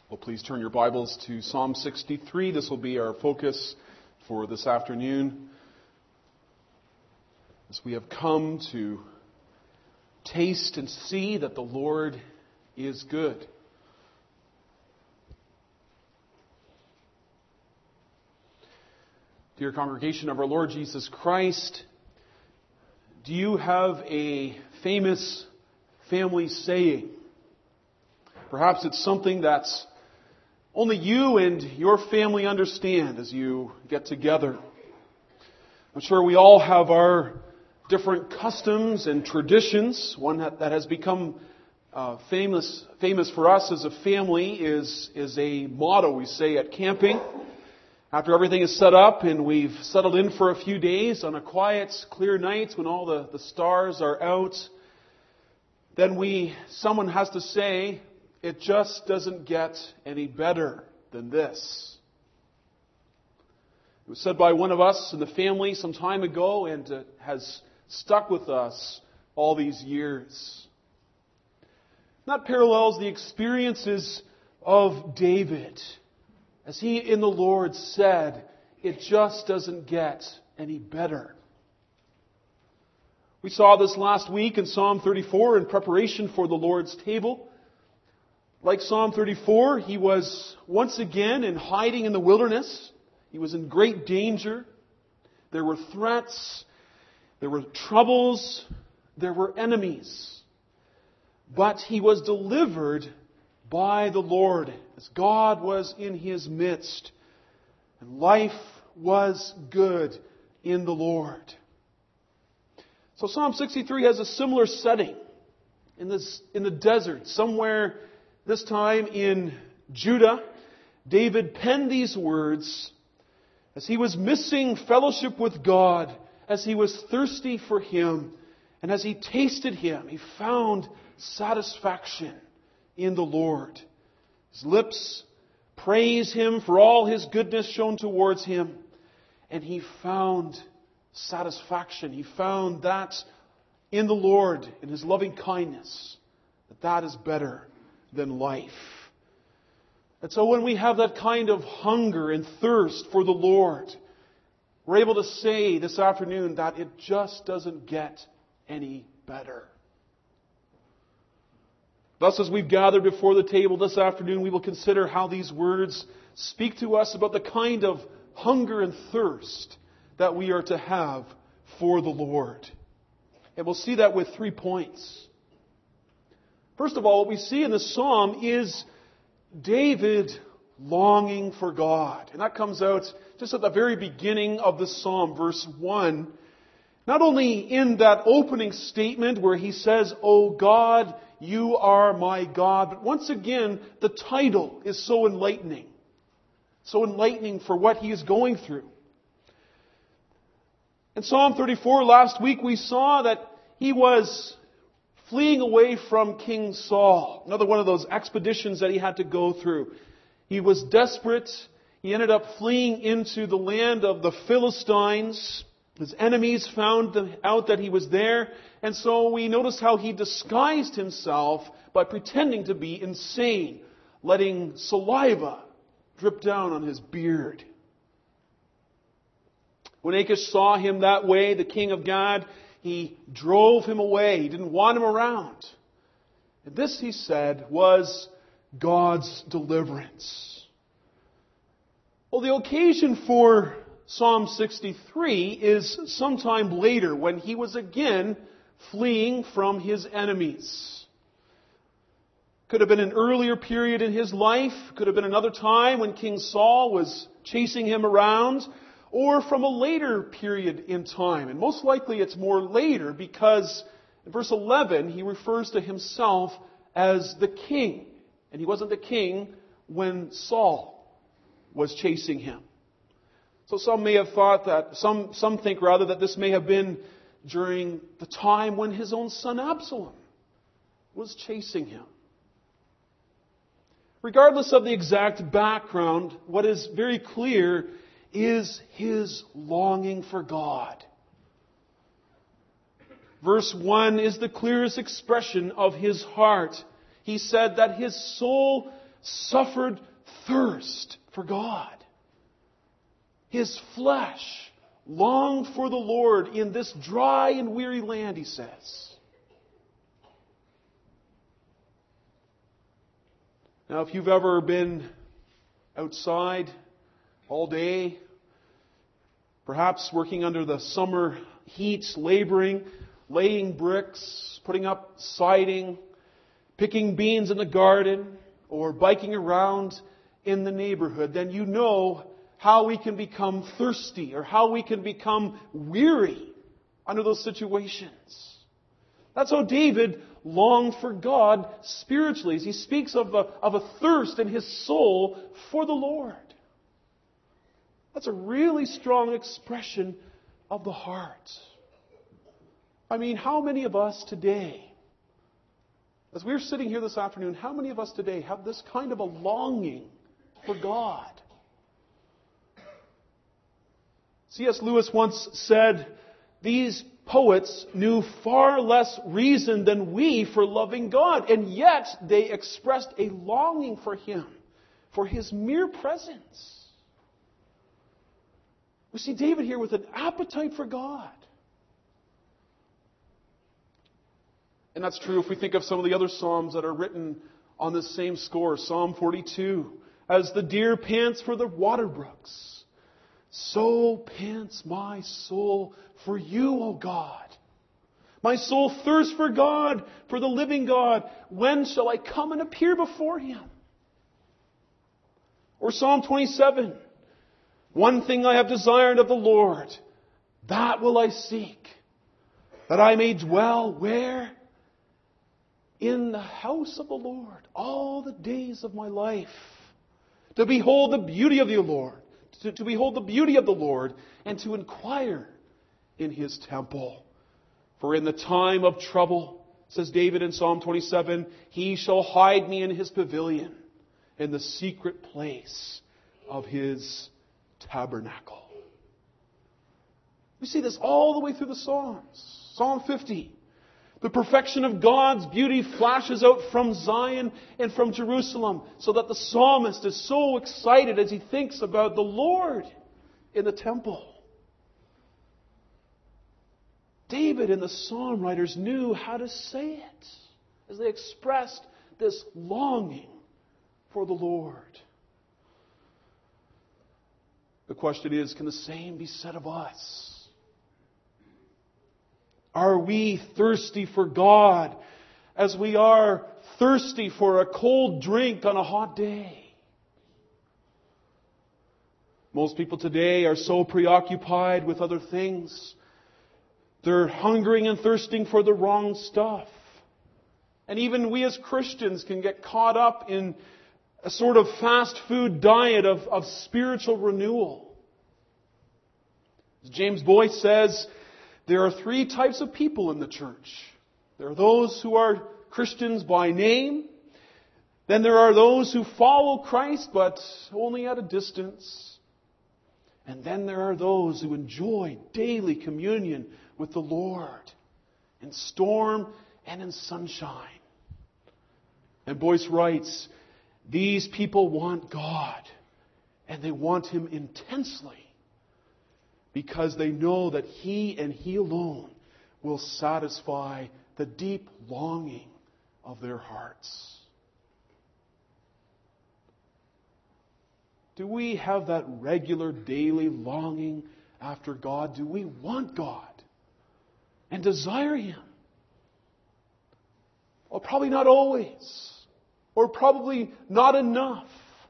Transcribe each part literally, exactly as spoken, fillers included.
Well, please turn your Bibles to Psalm sixty-three. This will be our focus for this afternoon, as we have come to taste and see that the Lord is good. Dear congregation of our Lord Jesus Christ, do you have a famous family saying? Perhaps it's something that's only you and your family understand as you get together. I'm sure we all have our different customs and traditions. One that has become uh, famous famous for us as a family is, is a motto we say at camping. After everything is set up and we've settled in for a few days on a quiet, clear night when all the, the stars are out, then we, someone has to say, it just doesn't get any better than this. It was said by one of us in the family some time ago, and it has stuck with us all these years. That parallels the experiences of David, as he in the Lord said, it just doesn't get any better. We saw this last week in Psalm thirty-four in preparation for the Lord's table. Like Psalm thirty-four, he was once again in hiding in the wilderness. He was in great danger. There were threats. There were troubles. There were enemies. But he was delivered by the Lord as God was in his midst. And life was good in the Lord. So Psalm sixty-three has a similar setting in this, in the desert, somewhere this time in Judah. David penned these words as he was missing fellowship with God, as he was thirsty for Him, and as he tasted Him, he found satisfaction in the Lord. His lips praise Him for all His goodness shown towards him, and he found satisfaction. He found that in the Lord, in His loving kindness, that that is better than life. And so when we have that kind of hunger and thirst for the Lord, we're able to say this afternoon that it just doesn't get any better. Thus, as we've gathered before the table this afternoon, we will consider how these words speak to us about the kind of hunger and thirst that we are to have for the Lord. And we'll see that with three points. First of all, what we see in the psalm is David longing for God. And that comes out just at the very beginning of the psalm, verse one. Not only in that opening statement where he says, "O God, you are my God," but once again, the title is so enlightening. So enlightening for what he is going through. In Psalm thirty-four, last week we saw that he was fleeing away from King Saul. Another one of those expeditions that he had to go through. He was desperate. He ended up fleeing into the land of the Philistines. His enemies found out that he was there. And so we notice how he disguised himself by pretending to be insane, letting saliva drip down on his beard. When Achish saw him that way, the king of Gad, he drove him away. He didn't want him around. And this, he said, was God's deliverance. Well, the occasion for Psalm sixty-three is sometime later when he was again fleeing from his enemies. Could have been an earlier period in his life. Could have been another time when King Saul was chasing him around. Or from a later period in time. And most likely it's more later because in verse eleven he refers to himself as the king. And he wasn't the king when Saul was chasing him. So some may have thought that, some, some think rather that this may have been during the time when his own son Absalom was chasing him. Regardless of the exact background, what is very clear is his longing for God. Verse one is the clearest expression of his heart. He said that his soul suffered thirst for God. His flesh longed for the Lord in this dry and weary land, he says. Now, if you've ever been outside all day, perhaps working under the summer heat, laboring, laying bricks, putting up siding, picking beans in the garden, or biking around in the neighborhood, then you know how we can become thirsty or how we can become weary under those situations. That's how David longed for God spiritually, as he speaks of a, of a thirst in his soul for the Lord. That's a really strong expression of the heart. I mean, how many of us today, as we're sitting here this afternoon, how many of us today have this kind of a longing for God? C S Lewis once said, these poets knew far less reason than we for loving God, and yet they expressed a longing for Him, for His mere presence. We see David here with an appetite for God. And that's true if we think of some of the other psalms that are written on this same score. Psalm forty-two, as the deer pants for the water brooks, so pants my soul for you, O God. My soul thirsts for God, for the living God. When shall I come and appear before Him? Or Psalm twenty-seven. One thing I have desired of the Lord, that will I seek, that I may dwell where? In the house of the Lord all the days of my life. To behold the beauty of the Lord. To, to behold the beauty of the Lord and to inquire in His temple. For in the time of trouble, says David in Psalm twenty-seven, He shall hide me in His pavilion, in the secret place of His tabernacle. We see this all the way through the Psalms. Psalm fifty. The perfection of God's beauty flashes out from Zion and from Jerusalem, so that the psalmist is so excited as he thinks about the Lord in the temple. David and the psalm writers knew how to say it as they expressed this longing for the Lord. The question is, can the same be said of us? Are we thirsty for God as we are thirsty for a cold drink on a hot day? Most people today are so preoccupied with other things. They're hungering and thirsting for the wrong stuff. And even we as Christians can get caught up in a sort of fast food diet of, of spiritual renewal. As James Boyce says, there are three types of people in the church. There are those who are Christians by name. Then there are those who follow Christ, but only at a distance. And then there are those who enjoy daily communion with the Lord in storm and in sunshine. And Boyce writes, these people want God, and they want Him intensely, because they know that He and He alone will satisfy the deep longing of their hearts. Do we have that regular daily longing after God? Do we want God and desire Him? Well, probably not always, or probably not enough.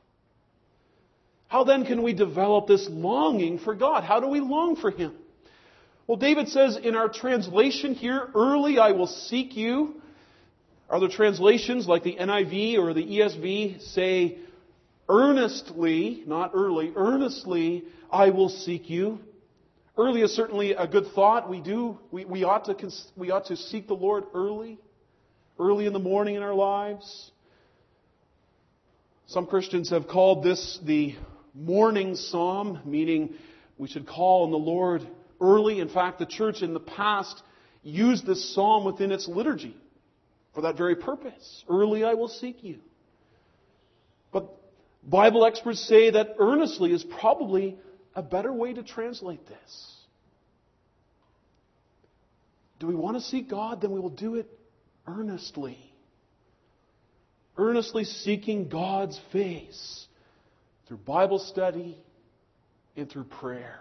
How then can we develop this longing for God? How do we long for Him? Well, David says in our translation here, early I will seek you. Other translations like the N I V or the E S V say, earnestly, not early, earnestly I will seek you. Early is certainly a good thought. We do, we, we ought to, we ought to seek the Lord early, early in the morning in our lives. Some Christians have called this the morning psalm, meaning we should call on the Lord early. In fact, the church in the past used this psalm within its liturgy for that very purpose. Early I will seek you. But Bible experts say that earnestly is probably a better way to translate this. Do we want to seek God? Then we will do it earnestly. Earnestly seeking God's face through Bible study and through prayer.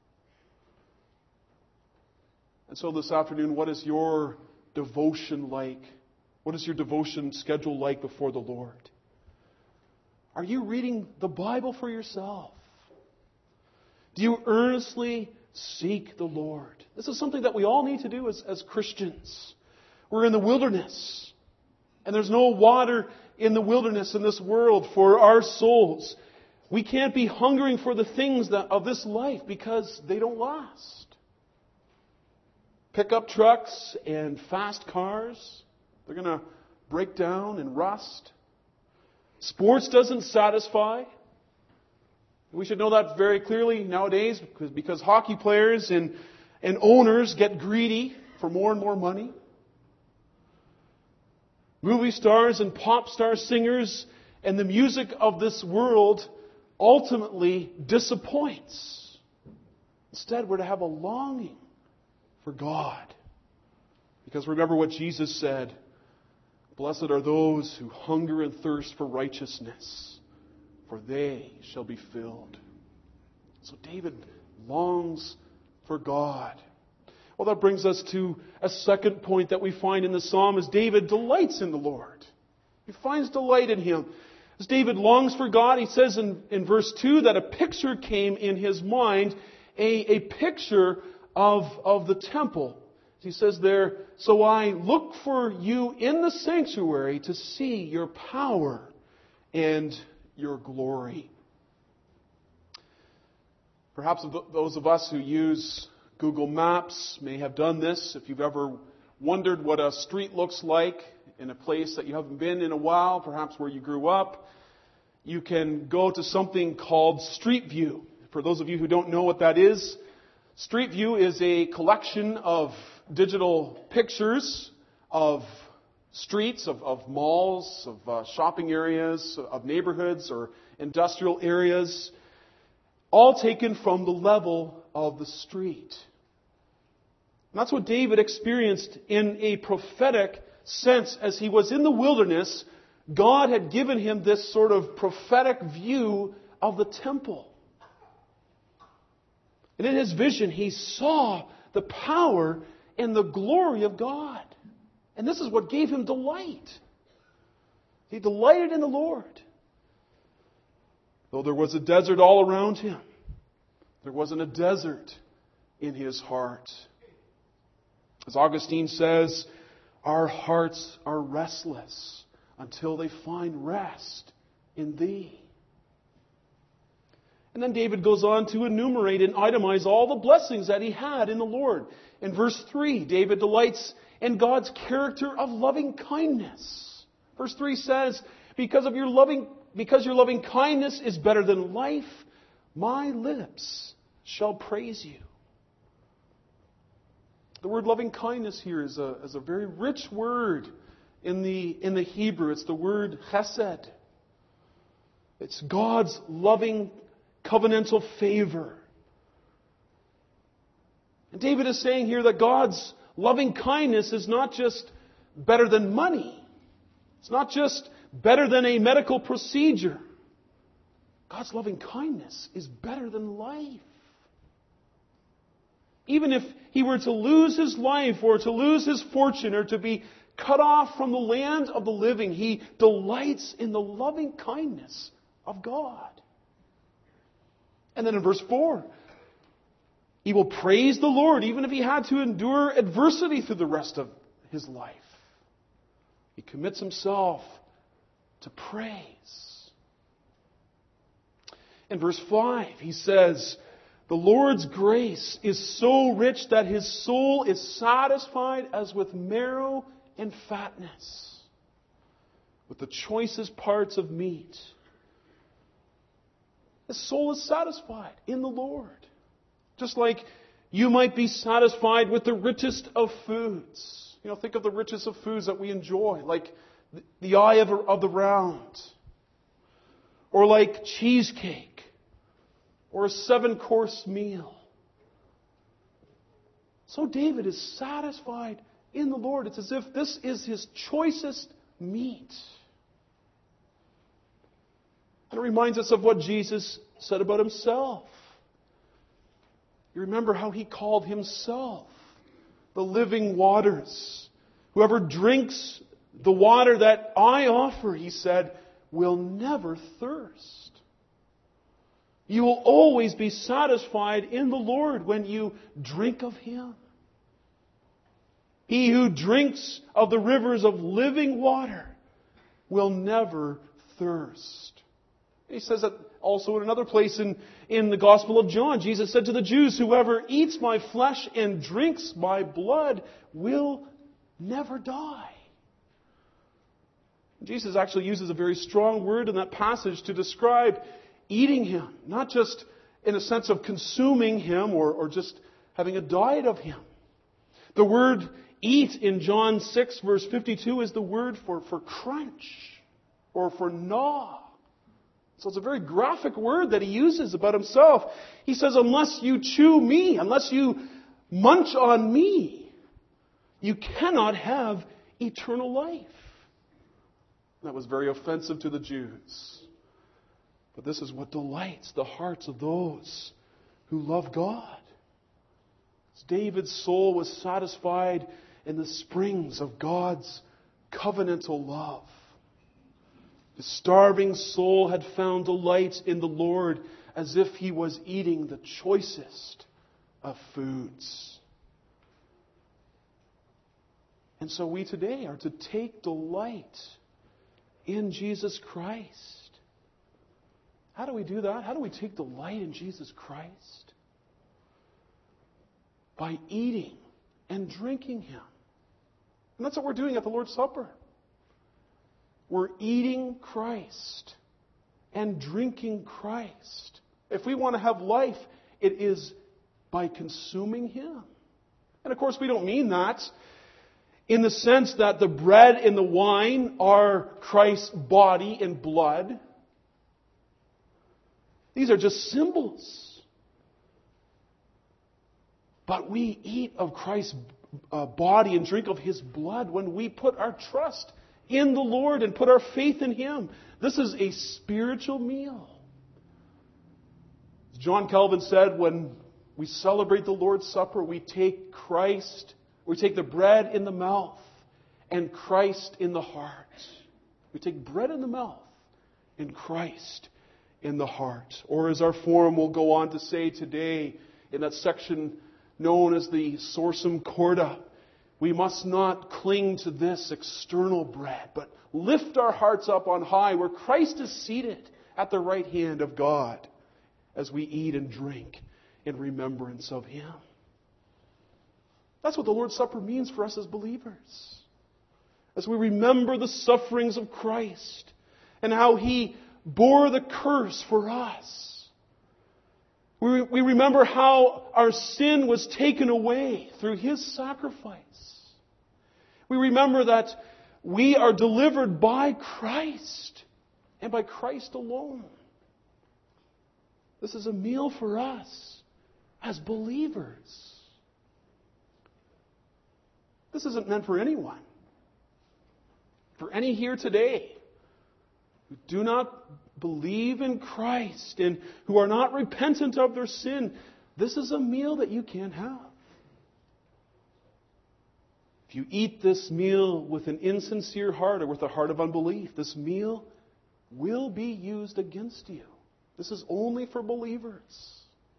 And so this afternoon, what is your devotion like? What is your devotion schedule like before the Lord? Are you reading the Bible for yourself? Do you earnestly seek the Lord? This is something that we all need to do as, as Christians. We're in the wilderness, and there's no water in the wilderness in this world for our souls. We can't be hungering for the things that, of this life because they don't last. Pickup trucks and fast cars, they're going to break down and rust. Sports doesn't satisfy. We should know that very clearly nowadays because, because hockey players and, and owners get greedy for more and more money. Movie stars and pop star singers and the music of this world ultimately disappoints. Instead, we're to have a longing for God. Because remember what Jesus said, "Blessed are those who hunger and thirst for righteousness, for they shall be filled." So David longs for God. Well, that brings us to a second point that we find in the psalm is David delights in the Lord. He finds delight in Him. As David longs for God, he says in, in verse two that a picture came in his mind, a, a picture of, of the temple. He says there, "So I look for you in the sanctuary to see your power and your glory." Perhaps those of us who use Google Maps may have done this. If you've ever wondered what a street looks like in a place that you haven't been in a while, perhaps where you grew up, you can go to something called Street View. For those of you who don't know what that is, Street View is a collection of digital pictures of streets, of, of malls, of uh, shopping areas, of neighborhoods or industrial areas, all taken from the level of the street. And that's what David experienced in a prophetic sense. As he was in the wilderness, God had given him this sort of prophetic view of the temple. And in his vision, he saw the power and the glory of God. And this is what gave him delight. He delighted in the Lord. Though there was a desert all around him, there wasn't a desert in his heart. As Augustine says, our hearts are restless until they find rest in Thee. And then David goes on to enumerate and itemize all the blessings that he had in the Lord. In verse three, David delights in God's character of loving kindness. Verse three says, because of your loving, because your loving kindness is better than life, my lips shall praise you. The word loving kindness here is a, is a very rich word in the, in the Hebrew. It's the word chesed. It's God's loving covenantal favor. And David is saying here that God's loving kindness is not just better than money. It's not just better than a medical procedure. God's loving kindness is better than life. Even if he were to lose his life or to lose his fortune or to be cut off from the land of the living, he delights in the loving kindness of God. And then in verse four, he will praise the Lord even if he had to endure adversity through the rest of his life. He commits himself to praise. In verse five, he says, the Lord's grace is so rich that his soul is satisfied as with marrow and fatness, with the choicest parts of meat. His soul is satisfied in the Lord. Just like you might be satisfied with the richest of foods. You know, think of the richest of foods that we enjoy, like the eye of, of the round. or like cheesecake, or a seven-course meal. So David is satisfied in the Lord. It's as if this is his choicest meat. And it reminds us of what Jesus said about himself. You remember how he called himself the living waters. Whoever drinks the water that I offer, he said, will never thirst. You will always be satisfied in the Lord when you drink of him. He who drinks of the rivers of living water will never thirst. He says that also in another place in, in the Gospel of John. Jesus said to the Jews, whoever eats my flesh and drinks my blood will never die. Jesus actually uses a very strong word in that passage to describe eating him, not just in a sense of consuming him or, or just having a diet of him. The word eat in John six verse fifty-two is the word for, for crunch or for gnaw. So it's a very graphic word that he uses about himself. He says, unless you chew me, unless you munch on me, you cannot have eternal life. That was very offensive to the Jews. But this is what delights the hearts of those who love God. David's soul was satisfied in the springs of God's covenantal love. The starving soul had found delight in the Lord as if he was eating the choicest of foods. And so we today are to take delight in Jesus Christ. How do we do that? How do we take delight in Jesus Christ? By eating and drinking him. And that's what we're doing at the Lord's Supper. We're eating Christ and drinking Christ. If we want to have life, it is by consuming him. And of course, we don't mean that in the sense that the bread and the wine are Christ's body and blood. These are just symbols. But we eat of Christ's uh, body and drink of his blood when we put our trust in the Lord and put our faith in him. This is a spiritual meal. As John Calvin said, when we celebrate the Lord's Supper, we take Christ, we take the bread in the mouth and Christ in the heart. We take bread in the mouth and Christ in the heart. Or as our forum will go on to say today in that section known as the Sorsum Corda, we must not cling to this external bread, but lift our hearts up on high where Christ is seated at the right hand of God as we eat and drink in remembrance of him. That's what the Lord's Supper means for us as believers. As we remember the sufferings of Christ and how he bore the curse for us. We, we remember how our sin was taken away through his sacrifice. We remember that we are delivered by Christ and by Christ alone. This is a meal for us as believers. This isn't meant for anyone. For any here today who do not believe in Christ and who are not repentant of their sin, this is a meal that you can't have. If you eat this meal with an insincere heart or with a heart of unbelief, this meal will be used against you. This is only for believers.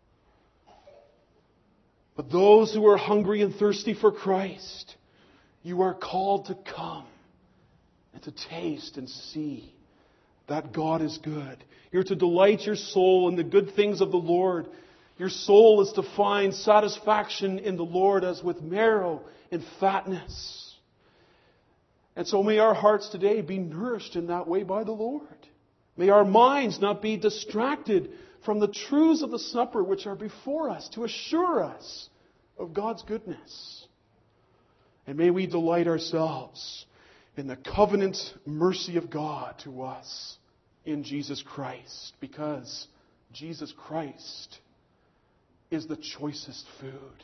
But those who are hungry and thirsty for Christ, you are called to come and to taste and see that God is good. You're to delight your soul in the good things of the Lord. Your soul is to find satisfaction in the Lord as with marrow and fatness. And so may our hearts today be nourished in that way by the Lord. May our minds not be distracted from the truths of the supper which are before us to assure us of God's goodness. And may we delight ourselves in the covenant mercy of God to us in Jesus Christ, because Jesus Christ is the choicest food.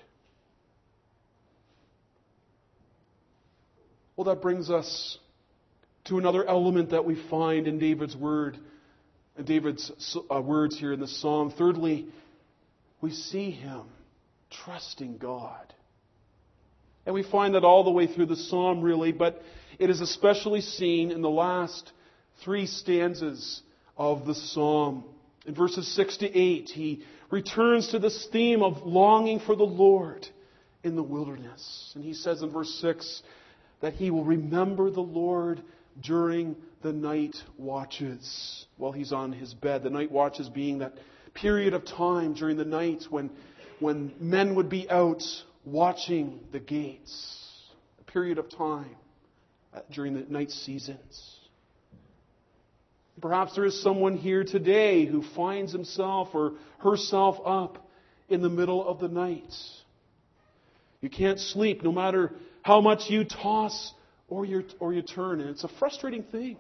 Well, that brings us to another element that we find in David's word, in David's uh, words here in the psalm. Thirdly, we see him trusting God. And we find that all the way through the psalm, really, but it is especially seen in the last three stanzas of the psalm. In verses six to eight, he returns to this theme of longing for the Lord in the wilderness. And he says in verse six that he will remember the Lord during the night watches while he's on his bed. The night watches being that period of time during the night when, when men would be out watching the gates. A period of time during the night seasons. Perhaps there is someone here today who finds himself or herself up in the middle of the night. You can't sleep no matter how much you toss or you, or you turn. And it's a frustrating thing.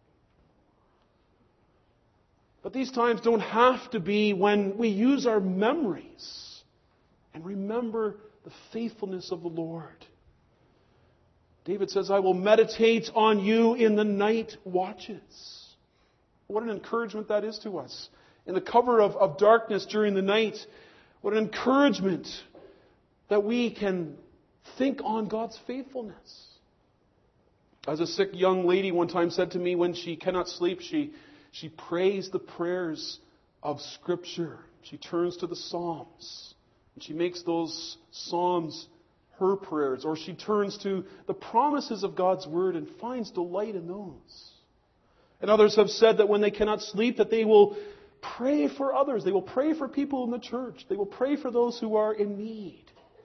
But these times don't have to be when we use our memories and remember the faithfulness of the Lord. David says, I will meditate on you in the night watches. What an encouragement that is to us. In the cover of, of darkness during the night, what an encouragement that we can think on God's faithfulness. As a sick young lady one time said to me, when she cannot sleep, she, she prays the prayers of Scripture. She turns to the Psalms, and she makes those Psalms her prayers. Or she turns to the promises of God's Word and finds delight in those. And others have said that when they cannot sleep, that they will pray for others. They will pray for people in the church. They will pray for those who are in need.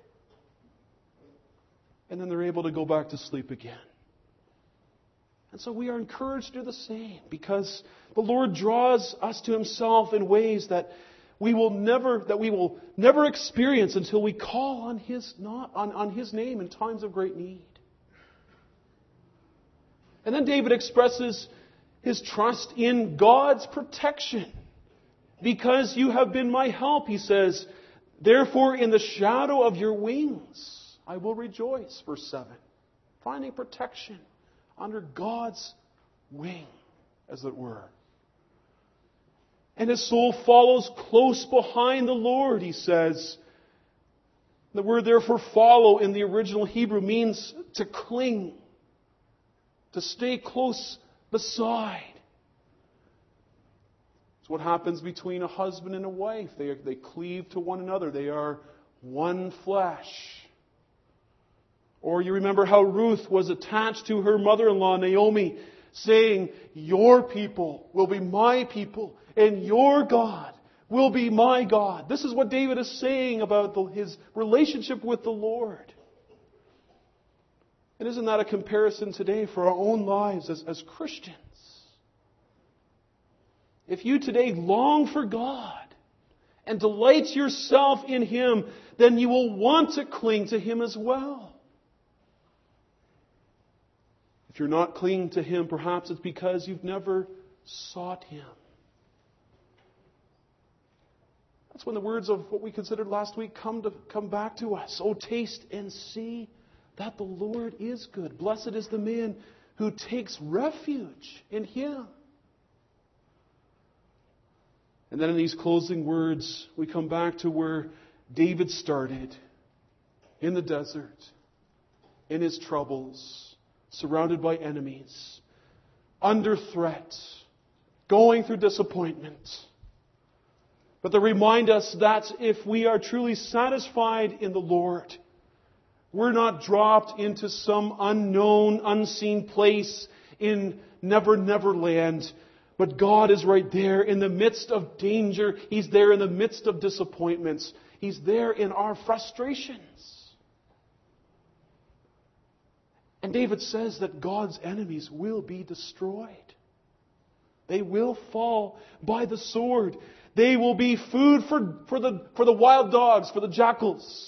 And then they're able to go back to sleep again. And so we are encouraged to do the same, because the Lord draws us to Himself in ways that we will never that we will never experience until we call on His not on, on His name in times of great need. And then David expresses his trust in God's protection. Because you have been my help, he says, therefore in the shadow of your wings I will rejoice. Verse seven. Finding protection under God's wing, as it were. And his soul follows close behind the Lord, he says. The word therefore follow in the original Hebrew means to cling, to stay close beside. It's what happens between a husband and a wife. They, they cleave to one another. They are one flesh. Or you remember how Ruth was attached to her mother-in-law, Naomi, saying, your people will be my people, and your God will be my God. This is what David is saying about the, his relationship with the Lord. And isn't that a comparison today for our own lives as, as Christians? If you today long for God and delight yourself in Him, then you will want to cling to Him as well. If you're not clinging to Him, perhaps it's because you've never sought Him. That's when the words of what we considered last week come to come back to us. Oh, taste and see that the Lord is good. Blessed is the man who takes refuge in Him. And then in these closing words, we come back to where David started. In the desert, in his troubles, surrounded by enemies, under threat, going through disappointment. But they remind us that if we are truly satisfied in the Lord, we're not dropped into some unknown, unseen place in Never Never Land. But God is right there in the midst of danger. He's there in the midst of disappointments. He's there in our frustrations. And David says that God's enemies will be destroyed. They will fall by the sword. They will be food for, for, the, for the wild dogs, for the jackals.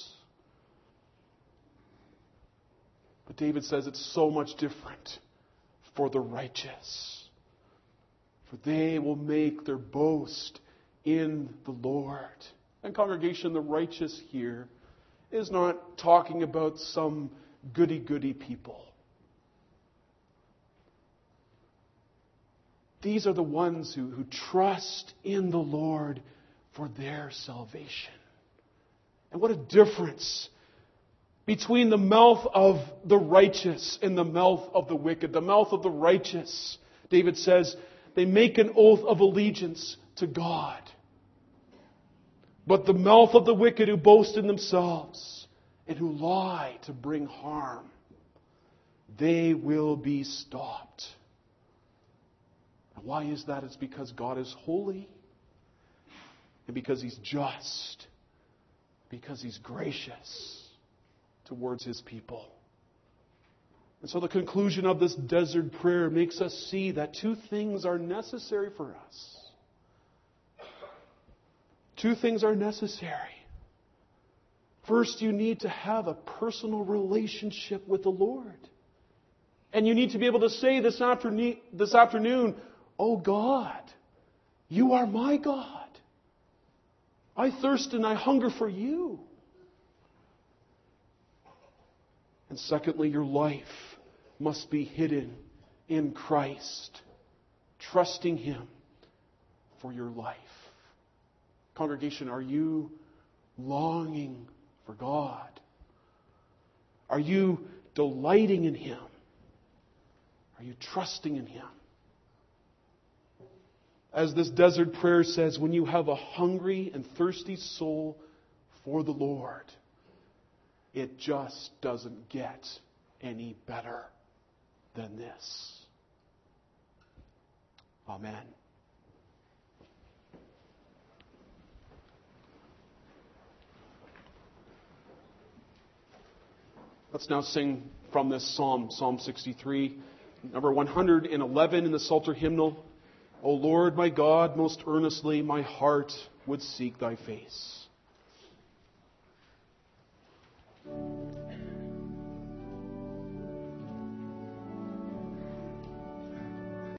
But David says it's so much different for the righteous. For for they will make their boast in the Lord. And congregation, the righteous here is not talking about some goody-goody people. These are the ones who, who trust in the Lord for their salvation. And what a difference between the mouth of the righteous and the mouth of the wicked. The mouth of the righteous, David says, they make an oath of allegiance to God. But the mouth of the wicked who boast in themselves and who lie to bring harm, they will be stopped. And why is that? It's because God is holy, and because He's just, because He's gracious towards His people. And so the conclusion of this desert prayer makes us see that two things are necessary for us. Two things are necessary. First, you need to have a personal relationship with the Lord. And you need to be able to say this afternoon, this afternoon, "Oh God, You are my God. I thirst and I hunger for You." And secondly, your life must be hidden in Christ, trusting Him for your life. Congregation, are you longing for God? Are you delighting in Him? Are you trusting in Him? As this desert prayer says, when you have a hungry and thirsty soul for the Lord, it just doesn't get any better than this. Amen. Let's now sing from this psalm, Psalm sixty-three, number one hundred eleven in the Psalter hymnal. O Lord, my God, most earnestly my heart would seek Thy face.